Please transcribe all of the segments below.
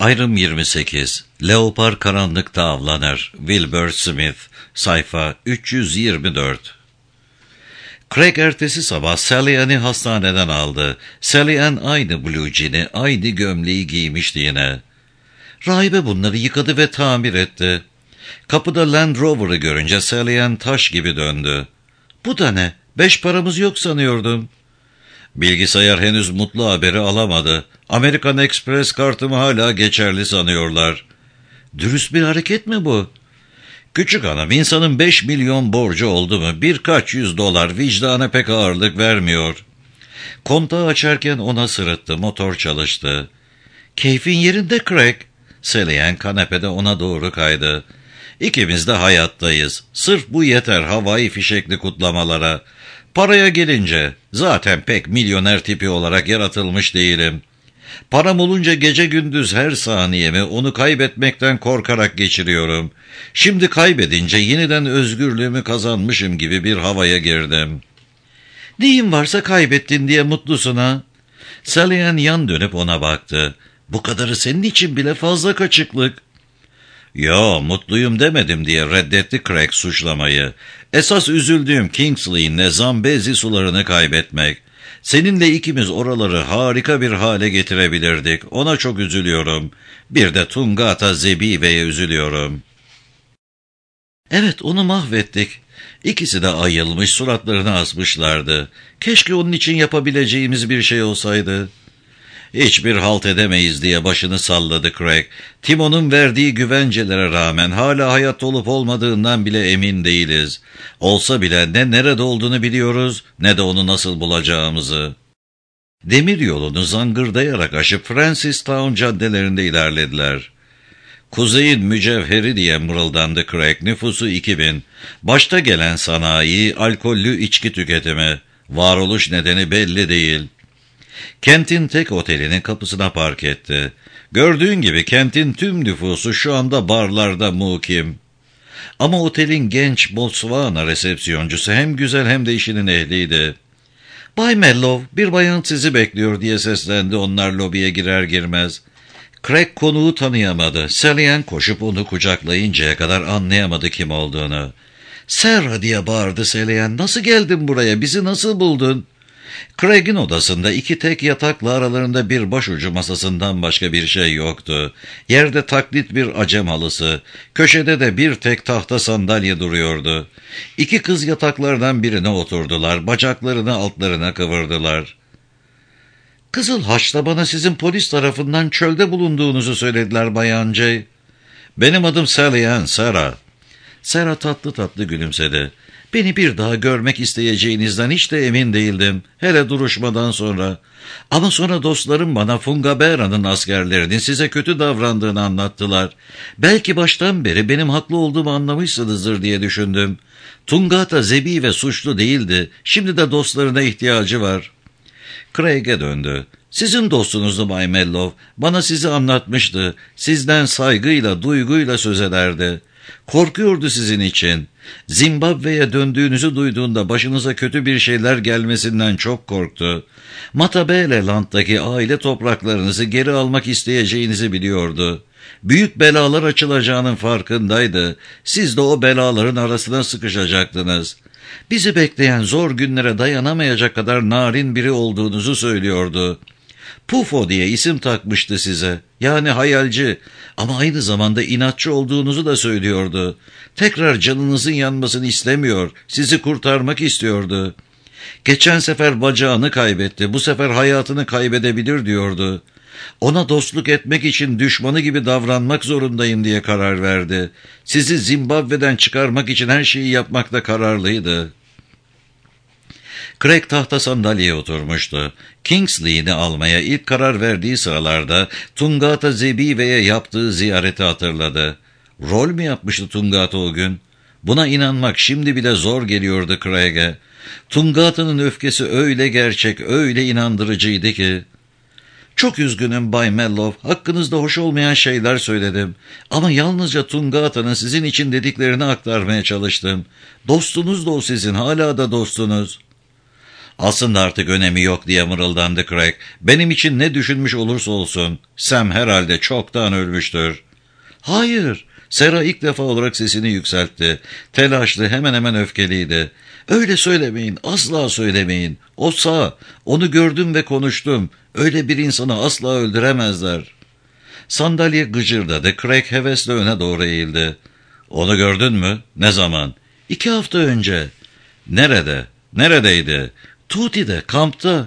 Ayrım 28. Leopar karanlıkta avlanır. Wilbur Smith. Sayfa 324. Craig ertesi sabah Sally Ann'i hastaneden aldı. Sally Ann aynı blue jean'i, aynı gömleği giymişti yine. Rahibe bunları yıkadı ve tamir etti. Kapıda Land Rover'ı görünce Sally Ann taş gibi döndü. "Bu da ne? 5 paramız yok sanıyordum." Bilgisayar henüz mutlu haberi alamadı. American Express kartımı hala geçerli sanıyorlar. Dürüst bir hareket mi bu? Küçük hanım, insanın 5 milyon borcu oldu mu birkaç $100 vicdana pek ağırlık vermiyor. Kontağı açarken ona sırıttı, motor çalıştı. "Keyfin yerinde Craig." Sally Ann kanepede ona doğru kaydı. "İkimiz de hayattayız. Sırf bu yeter havai fişekli kutlamalara. Paraya gelince zaten pek milyoner tipi olarak yaratılmış değilim. Param olunca gece gündüz her saniyemi onu kaybetmekten korkarak geçiriyorum. Şimdi kaybedince yeniden özgürlüğümü kazanmışım gibi bir havaya girdim." "Neyin varsa kaybettin diye mutlusun ha?" Sally Ann yan dönüp ona baktı. "Bu kadarı senin için bile fazla kaçıklık." "Yo, mutluyum demedim," diye reddetti Craig suçlamayı. "Esas üzüldüğüm Kingsley'inle Zambezi sularını kaybetmek. Seninle ikimiz oraları harika bir hale getirebilirdik. Ona çok üzülüyorum. Bir de Tungata Zebive'ye üzülüyorum." "Evet, onu mahvettik." İkisi de ayılmış, suratlarını asmışlardı. "Keşke onun için yapabileceğimiz bir şey olsaydı." "Hiçbir halt edemeyiz," diye başını salladı Craig. "Timon'un verdiği güvencelere rağmen hala hayatta olup olmadığından bile emin değiliz. Olsa bile ne nerede olduğunu biliyoruz ne de onu nasıl bulacağımızı." Demir yolunu zangırdayarak aşıp Francistown caddelerinde ilerlediler. "Kuzeyin mücevheri," diye mırıldandı Craig. "Nüfusu 2000. Başta gelen sanayi, alkollü içki tüketimi. Varoluş nedeni belli değil." Kentin tek otelinin kapısına park etti. Gördüğün gibi kentin tüm nüfusu şu anda barlarda mukim. Ama otelin genç Botswana resepsiyoncusu hem güzel hem de işinin ehliydi. "Bay Mellow, bir bayan sizi bekliyor," diye seslendi onlar lobiye girer girmez. Craig konuğu tanıyamadı. Sally Ann koşup onu kucaklayıncaya kadar anlayamadı kim olduğunu. "Sarah," diye bağırdı Sally Ann. "Nasıl geldin buraya? Bizi nasıl buldun?" Craig'in odasında 2 tek yatakla aralarında bir başucu masasından başka bir şey yoktu. Yerde taklit bir acem halısı, köşede de bir tek tahta sandalye duruyordu. 2 kız yataklardan birine oturdular, bacaklarını altlarına kıvırdılar. "Kızıl Haç'ta bana sizin polis tarafından çölde bulunduğunuzu söylediler Bayan J." "Benim adım Sally Ann, Sarah." Sarah tatlı tatlı gülümsedi. "Beni bir daha görmek isteyeceğinizden hiç de emin değildim. Hele duruşmadan sonra. Ama sonra dostlarım bana Fungabera'nın askerlerinin size kötü davrandığını anlattılar. Belki baştan beri benim haklı olduğumu anlamışsınızdır diye düşündüm. Tungata Zebive suçlu değildi. Şimdi de dostlarına ihtiyacı var." Craig'e döndü. "Sizin dostunuzdu Bay Mellow. Bana sizi anlatmıştı. Sizden saygıyla, duyguyla söz ederdi. Korkuyordu sizin için. Zimbabwe'ye döndüğünüzü duyduğunda başınıza kötü bir şeyler gelmesinden çok korktu. Matabeleland'daki aile topraklarınızı geri almak isteyeceğinizi biliyordu. Büyük belalar açılacağının farkındaydı. Siz de o belaların arasına sıkışacaktınız. Bizi bekleyen zor günlere dayanamayacak kadar narin biri olduğunuzu söylüyordu. Pufo diye isim takmıştı size. Yani hayalci. Ama aynı zamanda inatçı olduğunuzu da söylüyordu. Tekrar canınızın yanmasını istemiyor. Sizi kurtarmak istiyordu. Geçen sefer bacağını kaybetti. Bu sefer hayatını kaybedebilir diyordu. Ona dostluk etmek için düşmanı gibi davranmak zorundayım diye karar verdi. Sizi Zimbabwe'den çıkarmak için her şeyi yapmakta kararlıydı." Craig tahta sandalyeye oturmuştu. Kingsley'ini almaya ilk karar verdiği sıralarda Tungata Zebive'ye yaptığı ziyareti hatırladı. Rol mü yapmıştı Tungata o gün? Buna inanmak şimdi bile zor geliyordu Craig'e. Tungata'nın öfkesi öyle gerçek, öyle inandırıcıydı ki. "Çok üzgünüm Bay Mellow, hakkınızda hoş olmayan şeyler söyledim. Ama yalnızca Tungata'nın sizin için dediklerini aktarmaya çalıştım. Dostunuz da o sizin, hala da dostunuz." Aslında artık önemi yok diye mırıldandı Craig. Benim için ne düşünmüş olursa olsun Sam herhalde çoktan ölmüştür. Hayır. Sarah ilk defa olarak sesini yükseltti. Telaşlı, hemen hemen öfkeliydi. Öyle söylemeyin, asla söylemeyin. O sağ, onu gördüm ve konuştum. Öyle bir insanı asla öldüremezler. Sandalye gıcırdadı. Craig hevesle öne doğru eğildi. Onu gördün mü? Ne zaman? 2 hafta önce. Nerede? Neredeydi? Tuti'de, kampta.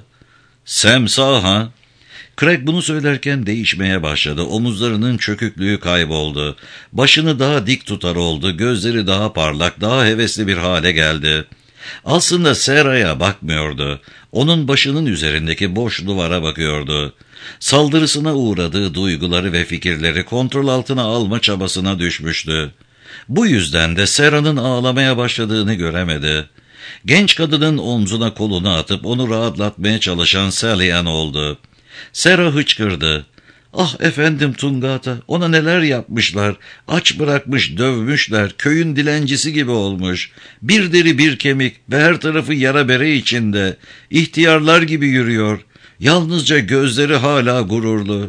Sam sağ ha? Craig bunu söylerken değişmeye başladı. Omuzlarının çöküklüğü kayboldu. Başını daha dik tutar oldu. Gözleri daha parlak, daha hevesli bir hale geldi. Aslında Sarah'a bakmıyordu. Onun başının üzerindeki boş duvara bakıyordu. Saldırısına uğradığı duyguları ve fikirleri kontrol altına alma çabasına düşmüştü. Bu yüzden de Sarah'nın ağlamaya başladığını göremedi. Genç kadının omzuna kolunu atıp onu rahatlatmaya çalışan Sally Ann oldu. Sarah hıçkırdı. Ah efendim Tungata, ona neler yapmışlar, aç bırakmış, dövmüşler, köyün dilencisi gibi olmuş. Bir deri bir kemik ve her tarafı yara bere içinde, ihtiyarlar gibi yürüyor. Yalnızca gözleri hala gururlu.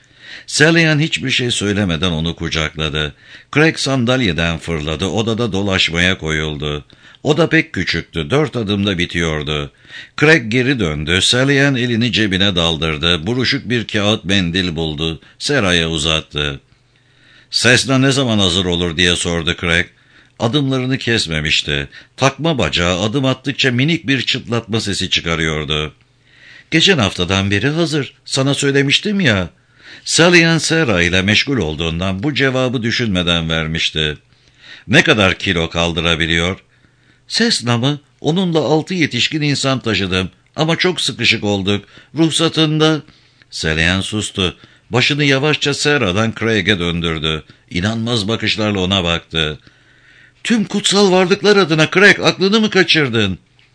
Sally Ann hiçbir şey söylemeden onu kucakladı. Craig sandalyeden fırladı, odada dolaşmaya koyuldu. Oda pek küçüktü, 4 adımda bitiyordu. Craig geri döndü, Sally Ann elini cebine daldırdı, buruşuk bir kağıt mendil buldu, Sarah'a uzattı. "Cessna ne zaman hazır olur?" diye sordu Craig. Adımlarını kesmemişti. Takma bacağı adım attıkça minik bir çıtlatma sesi çıkarıyordu. "Geçen haftadan beri hazır, sana söylemiştim ya." Sally Ann Sarah ile meşgul olduğundan bu cevabı düşünmeden vermişti. "Ne kadar kilo kaldırabiliyor?" "Cessna mı? Onunla 6 yetişkin insan taşıdım. Ama çok sıkışık olduk. Ruhsatında..." Sally Ann sustu. Başını yavaşça Sarah'dan Craig'e döndürdü. İnanmaz bakışlarla ona baktı. "Tüm kutsal varlıklar adına Craig, aklını mı kaçırdın?"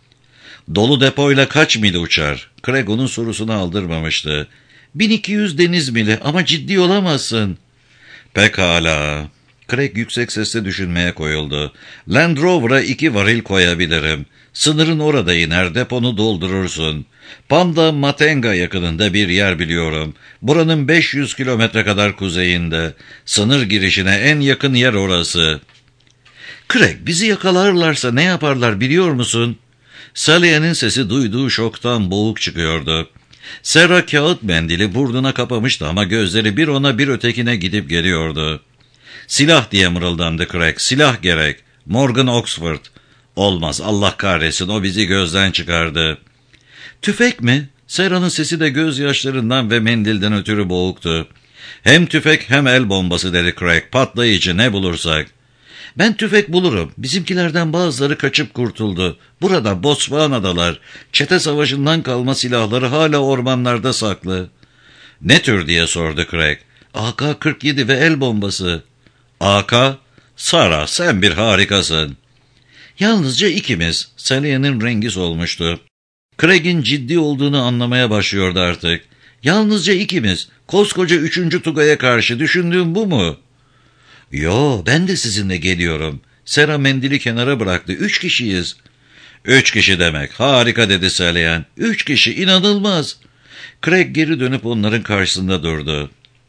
"Dolu depoyla kaç mil uçar?" Craig onun sorusunu aldırmamıştı. 1200 deniz mili, ama ciddi olamazsın." "Pekala." Craig yüksek sesle düşünmeye koyuldu. "Land Rover'a 2 varil koyabilirim. Sınırın orada iner, deponu doldurursun. Panda Matenga yakınında bir yer biliyorum. Buranın 500 kilometre kadar kuzeyinde. Sınır girişine en yakın yer orası." "Craig, bizi yakalarlarsa ne yaparlar biliyor musun?" Sally Ann'in sesi duyduğu şoktan boğuk çıkıyordu. Sarah kağıt mendili burnuna kapamıştı ama gözleri bir ona bir ötekine gidip geliyordu. "Silah," diye mırıldandı Craig. "Silah gerek. Morgan Oxford." "Olmaz, Allah kahretsin, o bizi gözden çıkardı." "Tüfek mi?" Sarah'nın sesi de gözyaşlarından ve mendilden ötürü boğuktu. "Hem tüfek hem el bombası," dedi Craig. "Patlayıcı, ne bulursak." "Ben tüfek bulurum. Bizimkilerden bazıları kaçıp kurtuldu. Burada Botswana'dalar. Çete savaşından kalma silahları hala ormanlarda saklı." "Ne tür?" diye sordu Craig. "AK-47 ve el bombası." "AK? Sarah, sen bir harikasın." "Yalnızca ikimiz." Sally Ann'in rengi solmuştu. Craig'in ciddi olduğunu anlamaya başlıyordu artık. "Yalnızca ikimiz. Koskoca 3. Tugay'a karşı düşündüğüm bu mu?" "Yo, ben de sizinle geliyorum." Sarah mendili kenara bıraktı. 3 kişiyiz." "3 kişi demek. Harika," dedi Sally Ann. 3 kişi, inanılmaz." Craig geri dönüp onların karşısında durdu.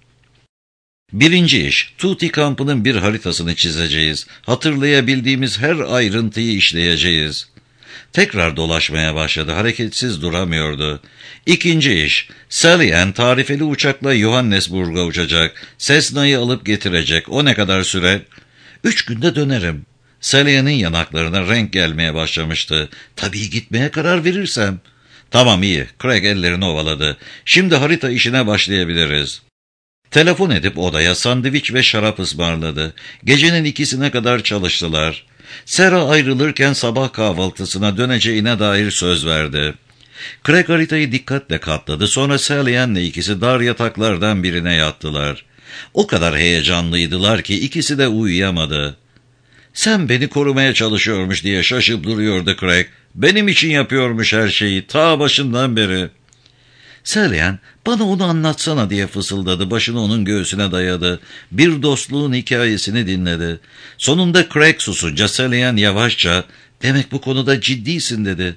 "Birinci iş, Tuti kampının bir haritasını çizeceğiz. Hatırlayabildiğimiz her ayrıntıyı işleyeceğiz." Tekrar dolaşmaya başladı. Hareketsiz duramıyordu. "İkinci iş, Sally Ann tarifeli uçakla Johannesburg'a uçacak. Cessna'yı alıp getirecek. O ne kadar sürer?" 3 günde dönerim." Sally Ann'in yanaklarına renk gelmeye başlamıştı. "Tabii gitmeye karar verirsem." "Tamam, iyi." Craig ellerini ovaladı. "Şimdi harita işine başlayabiliriz." Telefon edip odaya sandviç ve şarap ısmarladı. Gecenin 2'sine kadar çalıştılar. Sarah ayrılırken sabah kahvaltısına döneceğine dair söz verdi. Craig haritayı dikkatle katladı. Sonra Sally Ann'le ikisi dar yataklardan birine yattılar. O kadar heyecanlıydılar ki ikisi de uyuyamadı. "Sen beni korumaya çalışıyormuş," diye şaşıp duruyordu Craig. "Benim için yapıyormuş her şeyi, ta başından beri." Sally Ann, "Bana onu anlatsana," diye fısıldadı. Başını onun göğsüne dayadı. Bir dostluğun hikayesini dinledi. Sonunda Craig susunca Sally Ann yavaşça, "Demek bu konuda ciddisin," dedi.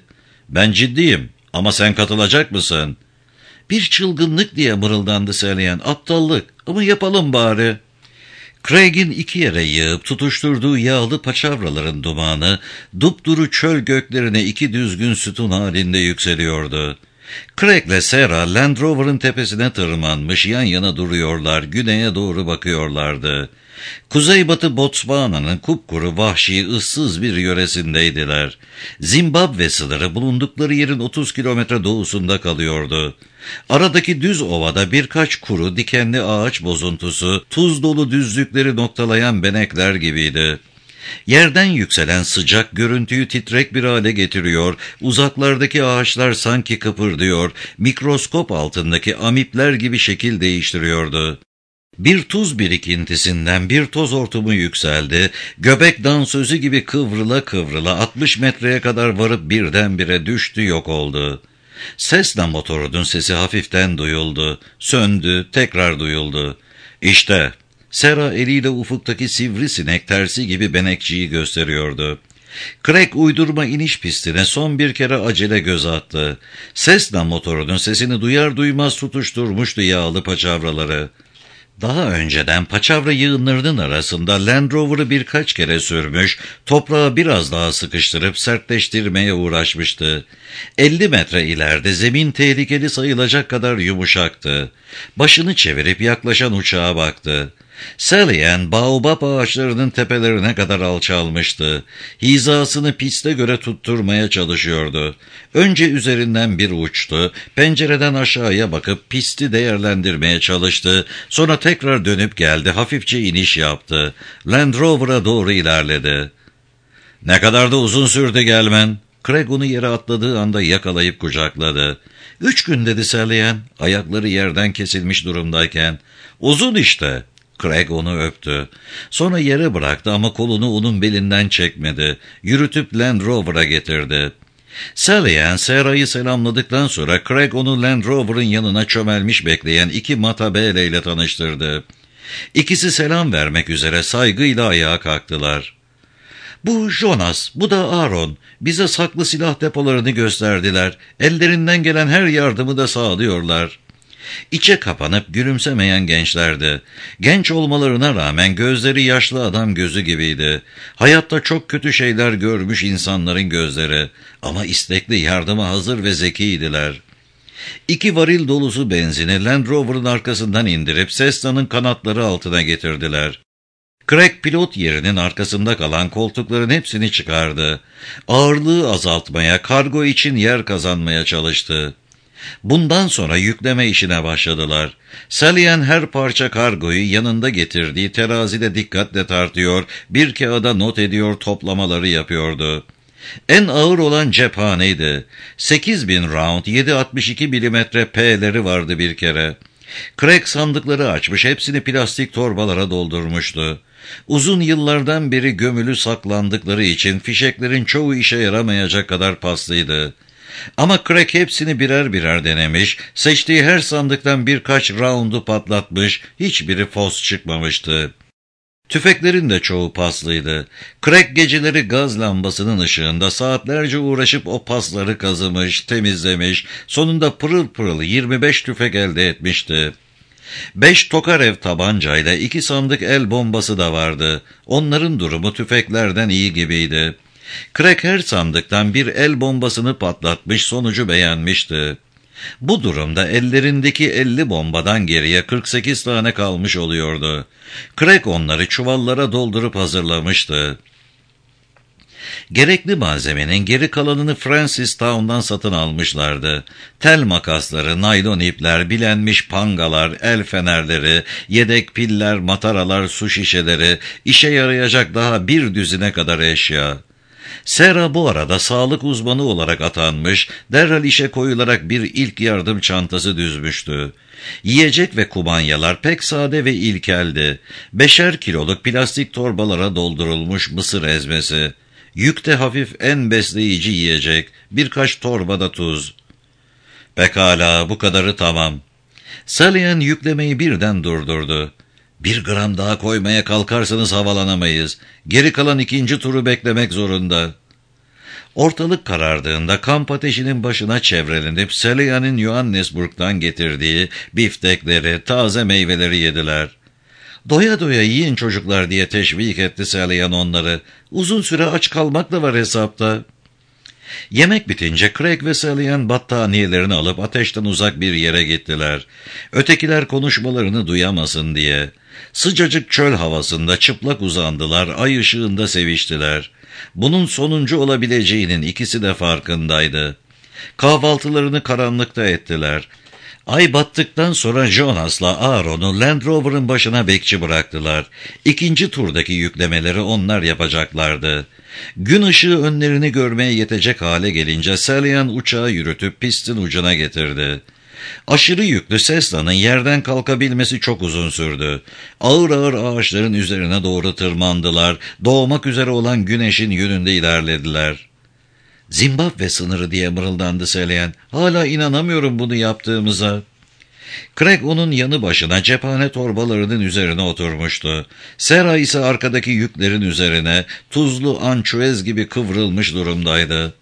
Ben ciddiyim ama sen katılacak mısın? Bir çılgınlık diye mırıldandı Salyan. Aptallık ama yapalım bari. Craig'in iki yere yığıp tutuşturduğu yağlı paçavraların dumanı dupduru çöl göklerine iki düzgün sütun halinde yükseliyordu. Craig'le Sarah Land Rover'ın tepesine tırmanmış yan yana duruyorlar, güneye doğru bakıyorlardı. Kuzeybatı Botswana'nın kupkuru vahşi ıssız bir yöresindeydiler. Zimbabwe sınırı bulundukları yerin 30 kilometre doğusunda kalıyordu. Aradaki düz ovada birkaç kuru dikenli ağaç bozuntusu tuz dolu düzlükleri noktalayan benekler gibiydi. Yerden yükselen sıcak görüntüyü titrek bir hale getiriyor, uzaklardaki ağaçlar sanki kıpırdıyor, mikroskop altındaki amipler gibi şekil değiştiriyordu. Bir tuz birikintisinden bir toz hortumu yükseldi, göbek dansözü gibi kıvrıla kıvrıla 60 metreye kadar varıp birdenbire düştü, yok oldu. Cessna motorunun sesi hafiften duyuldu, söndü, tekrar duyuldu. İşte, Sarah eliyle ufuktaki sivrisinek tersi gibi benekçiyi gösteriyordu. Craig uydurma iniş pistine son bir kere acele göz attı. Cessna motorunun sesini duyar duymaz tutuşturmuştu yağlı paçavraları. Daha önceden paçavra yığınlarının arasında Land Rover'ı birkaç kere sürmüş, toprağı biraz daha sıkıştırıp sertleştirmeye uğraşmıştı. 50 metre ileride zemin tehlikeli sayılacak kadar yumuşaktı. Başını çevirip yaklaşan uçağa baktı. Salyan, baobab ağaçlarının tepelerine kadar alçalmıştı. Hizasını piste göre tutturmaya çalışıyordu. Önce üzerinden bir uçtu, pencereden aşağıya bakıp pisti değerlendirmeye çalıştı. Sonra tekrar dönüp geldi, hafifçe iniş yaptı. Land Rover'a doğru ilerledi. ''Ne kadar da uzun sürdü gelmen?'' Craig onu yere atladığı anda yakalayıp kucakladı. ''3 gün'' dedi Salyan, ayakları yerden kesilmiş durumdayken. ''Uzun işte.'' Craig onu öptü. Sonra yere bıraktı ama kolunu onun belinden çekmedi. Yürütüp Land Rover'a getirdi. Salyan, Sarah'yı selamladıktan sonra Craig onu Land Rover'ın yanına çömelmiş bekleyen iki Matabele ile tanıştırdı. İkisi selam vermek üzere saygıyla ayağa kalktılar. ''Bu Jonas, bu da Aaron. Bize saklı silah depolarını gösterdiler. Ellerinden gelen her yardımı da sağlıyorlar.'' İçe kapanıp gülümsemeyen gençlerdi. Genç olmalarına rağmen gözleri yaşlı adam gözü gibiydi. Hayatta çok kötü şeyler görmüş insanların gözleri. Ama istekli, yardıma hazır ve zekiydiler. 2 varil dolusu benzini Land Rover'ın arkasından indirip Cessna'nın kanatları altına getirdiler. Craig pilot yerinin arkasında kalan koltukların hepsini çıkardı. Ağırlığı azaltmaya, kargo için yer kazanmaya çalıştı. Bundan sonra yükleme işine başladılar. Salyan her parça kargoyu yanında getirdiği terazide dikkatle tartıyor, bir kağıda not ediyor, toplamaları yapıyordu. En ağır olan cephaneydi. 8.000 round 7.62 milimetre P'leri vardı bir kere. Craig sandıkları açmış, hepsini plastik torbalara doldurmuştu. Uzun yıllardan beri gömülü saklandıkları için fişeklerin çoğu işe yaramayacak kadar paslıydı. Ama Craig hepsini birer birer denemiş, seçtiği her sandıktan birkaç roundu patlatmış, hiçbiri fos çıkmamıştı. Tüfeklerin de çoğu paslıydı. Craig geceleri gaz lambasının ışığında saatlerce uğraşıp o pasları kazımış, temizlemiş, sonunda pırıl pırıl 25 tüfek elde etmişti. 5 Tokarev tabancayla 2 sandık el bombası da vardı. Onların durumu tüfeklerden iyi gibiydi. Craig her sandıktan bir el bombasını patlatmış, sonucu beğenmişti. Bu durumda ellerindeki 50 bombadan geriye 48 tane kalmış oluyordu. Craig onları çuvallara doldurup hazırlamıştı. Gerekli malzemenin geri kalanını Francistown'dan satın almışlardı. Tel makasları, naylon ipler, bilenmiş pangalar, el fenerleri, yedek piller, mataralar, su şişeleri, işe yarayacak daha bir düzine kadar eşya. Sarah bu arada sağlık uzmanı olarak atanmış, derhal işe koyularak bir ilk yardım çantası düzmüştü. Yiyecek ve kumanyalar pek sade ve ilkeldi. 5'er kiloluk plastik torbalara doldurulmuş mısır ezmesi. Yükte hafif en besleyici yiyecek, birkaç torbada tuz. Pekala, bu kadarı tamam. Salyan yüklemeyi birden durdurdu. 1 gram daha koymaya kalkarsanız havalanamayız. Geri kalan 2. turu beklemek zorunda. Ortalık karardığında kamp ateşinin başına çevrelenip Salia'nın Johannesburg'dan getirdiği biftekleri, taze meyveleri yediler. Doya doya yiyin çocuklar diye teşvik etti Salian onları. Uzun süre aç kalmak da var hesapta. Yemek bitince Craig ve Salian battaniyelerini alıp ateşten uzak bir yere gittiler. Ötekiler konuşmalarını duyamasın diye. Sıcacık çöl havasında çıplak uzandılar, ay ışığında seviştiler. Bunun sonuncu olabileceğinin ikisi de farkındaydı. Kahvaltılarını karanlıkta ettiler. Ay battıktan sonra Jonas'la Aaron'u Land Rover'ın başına bekçi bıraktılar. İkinci turdaki yüklemeleri onlar yapacaklardı. Gün ışığı önlerini görmeye yetecek hale gelince Salian uçağı yürütüp pistin ucuna getirdi. Aşırı yüklü Cessna'nın yerden kalkabilmesi çok uzun sürdü. Ağır ağır ağaçların üzerine doğru tırmandılar. Doğmak üzere olan güneşin yönünde ilerlediler. Zimbabwe sınırı diye mırıldandı Salian. Hala inanamıyorum bunu yaptığımıza. Craig onun yanı başına cephane torbalarının üzerine oturmuştu. Sarah ise arkadaki yüklerin üzerine tuzlu ançuez gibi kıvrılmış durumdaydı.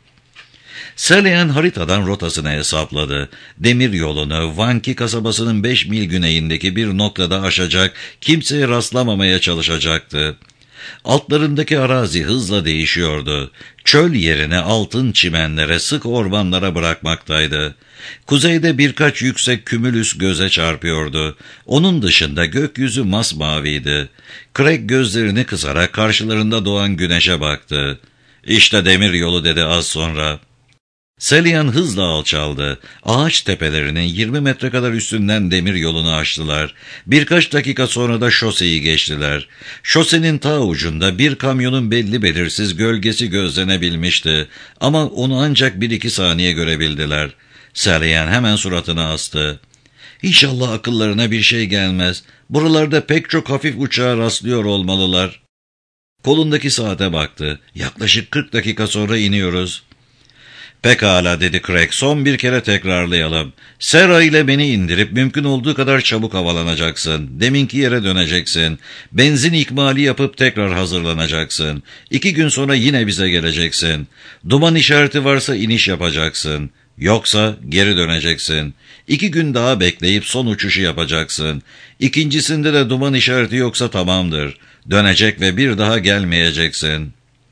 Salian haritadan rotasını hesapladı. Demir yolunu Vanki kasabasının 5 mil güneyindeki bir noktada aşacak, kimseye rastlamamaya çalışacaktı. Altlarındaki arazi hızla değişiyordu. Çöl yerine altın çimenlere, sık ormanlara bırakmaktaydı. Kuzeyde birkaç yüksek kümülüs göze çarpıyordu. Onun dışında gökyüzü masmaviydi. Craig gözlerini kısarak karşılarında doğan güneşe baktı. "İşte demir yolu," dedi az sonra. Salian hızla alçaldı. Ağaç tepelerinin 20 metre kadar üstünden demir yolunu açtılar. Birkaç dakika sonra da şoseyi geçtiler. Şosenin ta ucunda bir kamyonun belli belirsiz gölgesi gözlenebilmişti. Ama onu ancak 1-2 saniye görebildiler. Salian hemen suratını astı. "İnşallah akıllarına bir şey gelmez. Buralarda pek çok hafif uçağa rastlıyor olmalılar." Kolundaki saate baktı. "Yaklaşık 40 dakika sonra iniyoruz." "Pekala," dedi Craig. "Son bir kere tekrarlayalım. Sarah ile beni indirip mümkün olduğu kadar çabuk havalanacaksın. Deminki yere döneceksin. Benzin ikmali yapıp tekrar hazırlanacaksın. 2 gün sonra yine bize geleceksin. Duman işareti varsa iniş yapacaksın. Yoksa geri döneceksin. 2 gün daha bekleyip son uçuşu yapacaksın. İkincisinde de duman işareti yoksa tamamdır. Dönecek ve bir daha gelmeyeceksin."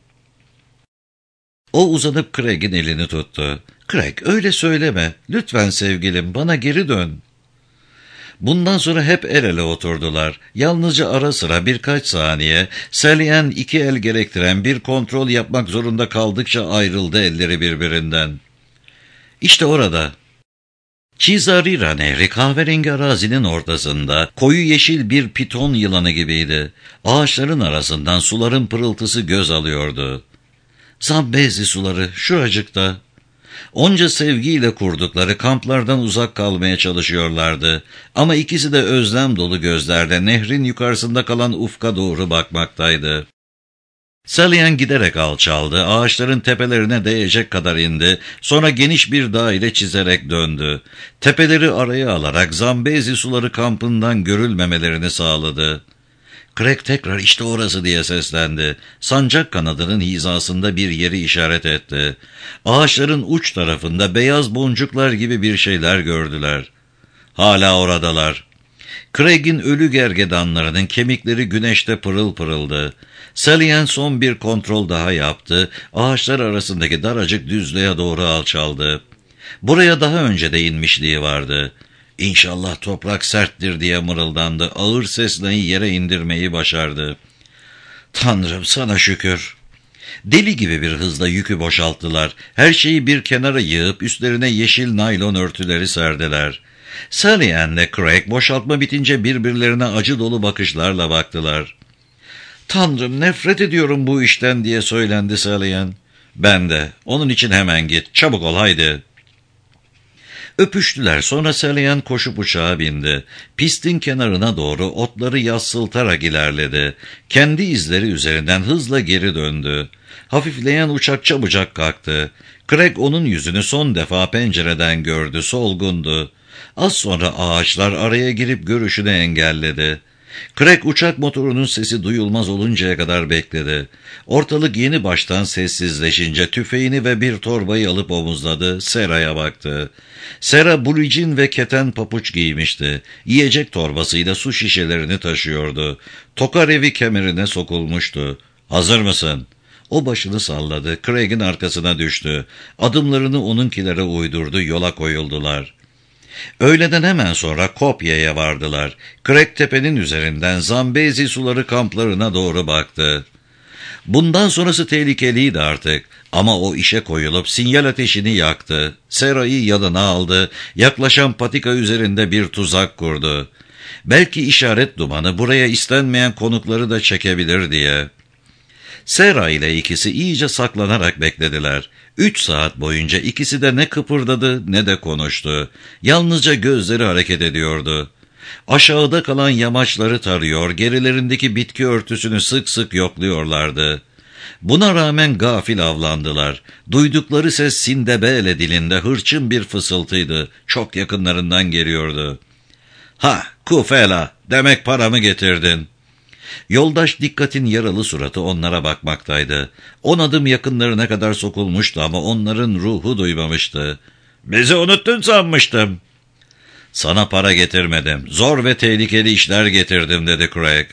O uzanıp Craig'in elini tuttu. "Craig, öyle söyleme. Lütfen sevgilim, bana geri dön." Bundan sonra hep el ele oturdular. Yalnızca ara sıra birkaç saniye Salian 2 el gerektiren bir kontrol yapmak zorunda kaldıkça ayrıldı elleri birbirinden. İşte orada. Cizarira Nehri kahverengi arazinin ortasında koyu yeşil bir piton yılanı gibiydi. Ağaçların arasından suların pırıltısı göz alıyordu. Zambezi suları şuracıkta. Onca sevgiyle kurdukları kamplardan uzak kalmaya çalışıyorlardı. Ama ikisi de özlem dolu gözlerle nehrin yukarısında kalan ufka doğru bakmaktaydı. Salian giderek alçaldı, ağaçların tepelerine değecek kadar indi, sonra geniş bir daire çizerek döndü. Tepeleri araya alarak Zambezi suları kampından görülmemelerini sağladı. Craig tekrar "işte orası" diye seslendi. Sancak kanadının hizasında bir yeri işaret etti. Ağaçların uç tarafında beyaz boncuklar gibi bir şeyler gördüler. Hala oradalar. Craig'in ölü gergedanlarının kemikleri güneşte pırıl pırıldı. Salian son bir kontrol daha yaptı. Ağaçlar arasındaki daracık düzlüğe doğru alçaldı. Buraya daha önce de inmişliği vardı. "İnşallah toprak serttir," diye mırıldandı. Ağır sesle yere indirmeyi başardı. "Tanrım, sana şükür." Deli gibi bir hızla yükü boşalttılar. Her şeyi bir kenara yığıp üstlerine yeşil naylon örtüleri serdiler. Salian'le Craig boşaltma bitince birbirlerine acı dolu bakışlarla baktılar. "Tanrım, nefret ediyorum bu işten," diye söylendi Salian. "Ben de. Onun için hemen git. Çabuk ol, haydi." Öpüştüler. Sonra Salian koşup uçağa bindi. Pistin kenarına doğru otları yassıltarak ilerledi. Kendi izleri üzerinden hızla geri döndü. Hafifleyen uçak çabucak kalktı. Craig onun yüzünü son defa pencereden gördü. Solgundu. Az sonra ağaçlar araya girip görüşünü engelledi. Craig uçak motorunun sesi duyulmaz oluncaya kadar bekledi. Ortalık yeni baştan sessizleşince tüfeğini ve bir torbayı alıp omuzladı, Sarah'ya baktı. Sarah blue jean ve keten papuç giymişti. Yiyecek torbasıyla su şişelerini taşıyordu. Tokar evi kemerine sokulmuştu. "Hazır mısın?" O başını salladı. Craig'in arkasına düştü. Adımlarını onunkilere uydurdu, yola koyuldular. Öğleden hemen sonra Kopya'ya vardılar. Craig tepenin üzerinden Zambezi suları kamplarına doğru baktı. Bundan sonrası tehlikeliydi artık. Ama o işe koyulup sinyal ateşini yaktı. Sarah'yı yanına aldı. Yaklaşan patika üzerinde bir tuzak kurdu. Belki işaret dumanı buraya istenmeyen konukları da çekebilir diye. Sarah ile ikisi iyice saklanarak beklediler. 3 saat boyunca ikisi de ne kıpırdadı ne de konuştu. Yalnızca gözleri hareket ediyordu. Aşağıda kalan yamaçları tarıyor, gerilerindeki bitki örtüsünü sık sık yokluyorlardı. Buna rağmen gafil avlandılar. Duydukları ses Sindebele dilinde hırçın bir fısıltıydı. Çok yakınlarından geliyordu. "Ha, Kufela, demek paramı getirdin." Yoldaş Dikkat'in yaralı suratı onlara bakmaktaydı. 10 adım yakınlarına kadar sokulmuştu ama onların ruhu duymamıştı. "Bizi unuttun sanmıştım." "Sana para getirmedim. Zor ve tehlikeli işler getirdim," dedi Craig.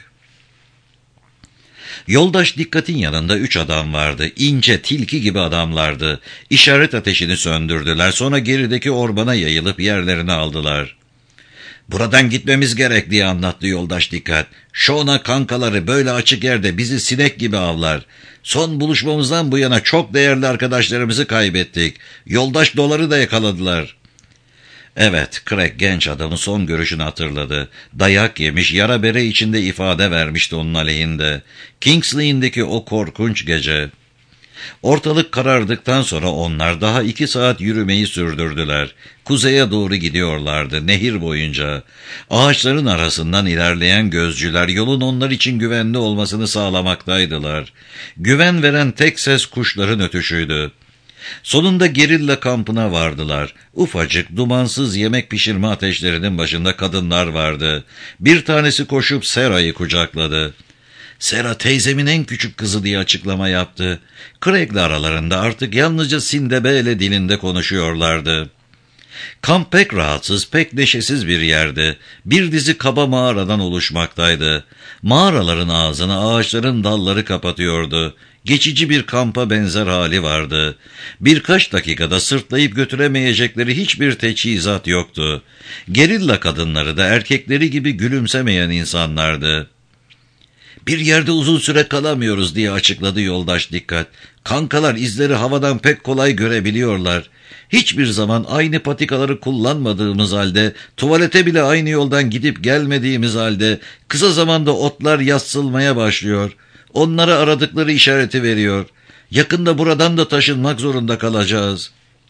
Yoldaş Dikkat'in yanında 3 adam vardı. İnce, tilki gibi adamlardı. İşaret ateşini söndürdüler. Sonra gerideki orbana yayılıp yerlerini aldılar. "Buradan gitmemiz gerek," diye anlattı yoldaş Dikkat. "Şona kankaları böyle açık yerde bizi sinek gibi avlar. Son buluşmamızdan bu yana çok değerli arkadaşlarımızı kaybettik. Yoldaş doları da yakaladılar." Evet, Craig genç adamın son görüşünü hatırladı. Dayak yemiş, yara bere içinde ifade vermişti onun aleyhinde. Kingsley'indeki o korkunç gece. Ortalık karardıktan sonra onlar daha 2 saat yürümeyi sürdürdüler. Kuzeye doğru gidiyorlardı, nehir boyunca. Ağaçların arasından ilerleyen gözcüler yolun onlar için güvenli olmasını sağlamaktaydılar. Güven veren tek ses kuşların ötüşüydü. Sonunda gerilla kampına vardılar. Ufacık, dumansız yemek pişirme ateşlerinin başında kadınlar vardı. Bir tanesi koşup Sarah'yı kucakladı. "Sarah teyzemin en küçük kızı," diye açıklama yaptı. Craig'le aralarında artık yalnızca Sindebele dilinde konuşuyorlardı. Kamp pek rahatsız, pek neşesiz bir yerdi. Bir dizi kaba mağaradan oluşmaktaydı. Mağaraların ağzını ağaçların dalları kapatıyordu. Geçici bir kampa benzer hali vardı. Birkaç dakikada sırtlayıp götüremeyecekleri hiçbir teçhizat yoktu. Gerilla kadınları da erkekleri gibi gülümsemeyen insanlardı. "Bir yerde uzun süre kalamıyoruz," diye açıkladı yoldaş Dikkat. "Kankalar izleri havadan pek kolay görebiliyorlar. Hiçbir zaman aynı patikaları kullanmadığımız halde, tuvalete bile aynı yoldan gidip gelmediğimiz halde, kısa zamanda otlar yassılmaya başlıyor. Onlara aradıkları işareti veriyor. Yakında buradan da taşınmak zorunda kalacağız."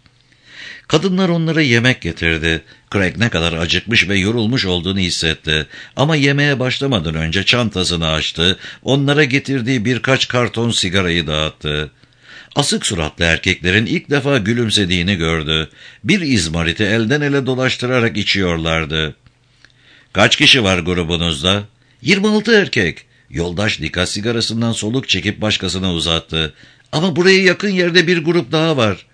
Kadınlar onlara yemek getirdi. Craig ne kadar acıkmış ve yorulmuş olduğunu hissetti. Ama yemeğe başlamadan önce çantasını açtı. Onlara getirdiği birkaç karton sigarayı dağıttı. Asık suratlı erkeklerin ilk defa gülümsediğini gördü. Bir izmariti elden ele dolaştırarak içiyorlardı. "Kaç kişi var grubunuzda?" 26 erkek. Yoldaş Dika sigarasından soluk çekip başkasına uzattı. "Ama buraya yakın yerde bir grup daha var."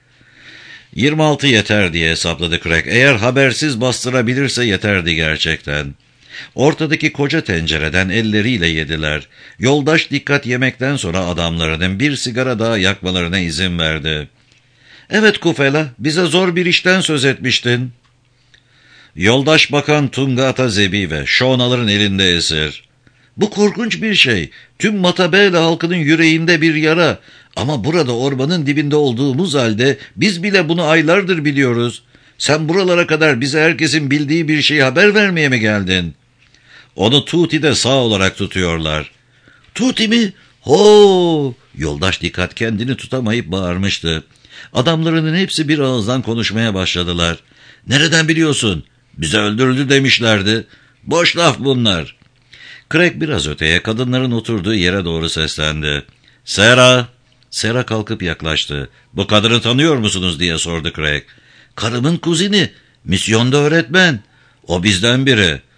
26 yeter diye hesapladı Craig. Eğer habersiz bastırabilirse yeterdi gerçekten. Ortadaki koca tencereden elleriyle yediler. Yoldaş Dikkat yemekten sonra adamlarının bir sigara daha yakmalarına izin verdi. "Evet Kufela, bize zor bir işten söz etmiştin." Yoldaş Bakan Tungata Zebive, Şonaların elinde esir. "Bu korkunç bir şey. Tüm Matabele halkının yüreğinde bir yara. Ama burada ormanın dibinde olduğumuz halde biz bile bunu aylardır biliyoruz. Sen buralara kadar bize herkesin bildiği bir şeyi haber vermeye mi geldin?" "Onu Tuti'de sağ olarak tutuyorlar." "Tuti mi? Ho!" Yoldaş Dikkat kendini tutamayıp bağırmıştı. Adamlarının hepsi bir ağızdan konuşmaya başladılar. "Nereden biliyorsun? Bize öldürüldü demişlerdi." "Boş laf bunlar." Craig biraz öteye kadınların oturduğu yere doğru seslendi. "Sarah!" Sarah kalkıp yaklaştı. "Bu kadını tanıyor musunuz?" diye sordu Craig. "Karımın kuzini, misyonda öğretmen. O bizden biri."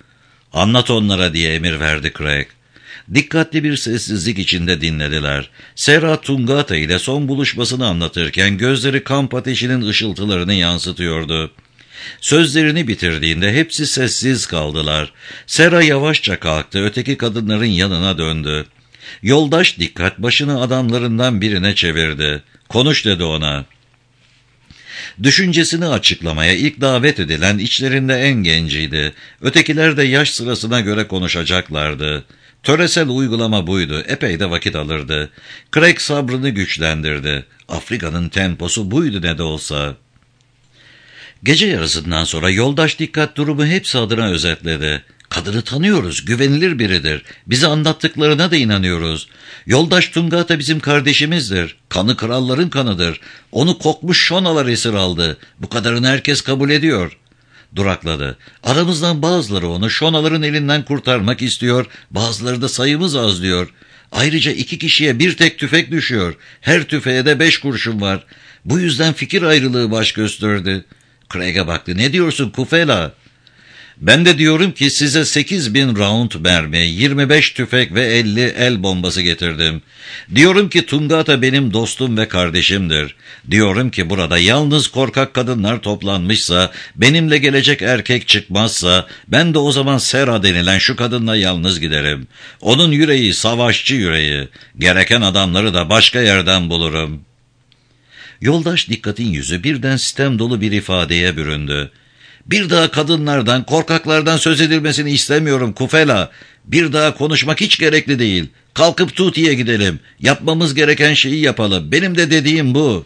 Anlat onlara diye emir verdi Craig. Dikkatli bir sessizlik içinde dinlediler. Sera Tungata ile son buluşmasını anlatırken gözleri kamp ateşinin ışıltılarını yansıtıyordu. Sözlerini bitirdiğinde hepsi sessiz kaldılar. Sera yavaşça kalktı, öteki kadınların yanına döndü. Yoldaş Dikkat başını adamlarından birine çevirdi. Konuş dedi ona. Düşüncesini açıklamaya ilk davet edilen içlerinde en genciydi. Ötekiler de yaş sırasına göre konuşacaklardı. Töresel uygulama buydu. Epey de vakit alırdı. Craig sabrını güçlendirdi. Afrika'nın temposu buydu ne de olsa. Gece yarısından sonra yoldaş Dikkat durumu hepsi adına özetledi. Kadını tanıyoruz, güvenilir biridir. Bize anlattıklarına da inanıyoruz. Yoldaş Tungata bizim kardeşimizdir. Kanı kralların kanıdır. Onu kokmuş şonalar esir aldı. Bu kadarını herkes kabul ediyor. Durakladı. Aramızdan bazıları onu şonaların elinden kurtarmak istiyor, bazıları da sayımız az diyor. Ayrıca 2 kişiye bir tek tüfek düşüyor. Her tüfeğe de 5 kurşun var. Bu yüzden fikir ayrılığı baş gösterdi. Craig'e baktı. Ne diyorsun Kufela? Ben de diyorum ki size 8.000 round mermi, 25 tüfek ve 50 el bombası getirdim. Diyorum ki Tungata benim dostum ve kardeşimdir. Diyorum ki burada yalnız korkak kadınlar toplanmışsa, benimle gelecek erkek çıkmazsa, ben de o zaman Sera denilen şu kadınla yalnız giderim. Onun yüreği savaşçı yüreği. Gereken adamları da başka yerden bulurum. Yoldaş Dikkat'in yüzü birden sitem dolu bir ifadeye büründü. Bir daha kadınlardan, korkaklardan söz edilmesini istemiyorum Kufela. Bir daha konuşmak hiç gerekli değil. Kalkıp Tuti'ye gidelim. Yapmamız gereken şeyi yapalım. Benim de dediğim bu.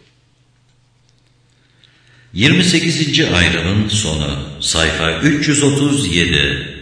28. ayrımın sonu. Sayfa 337.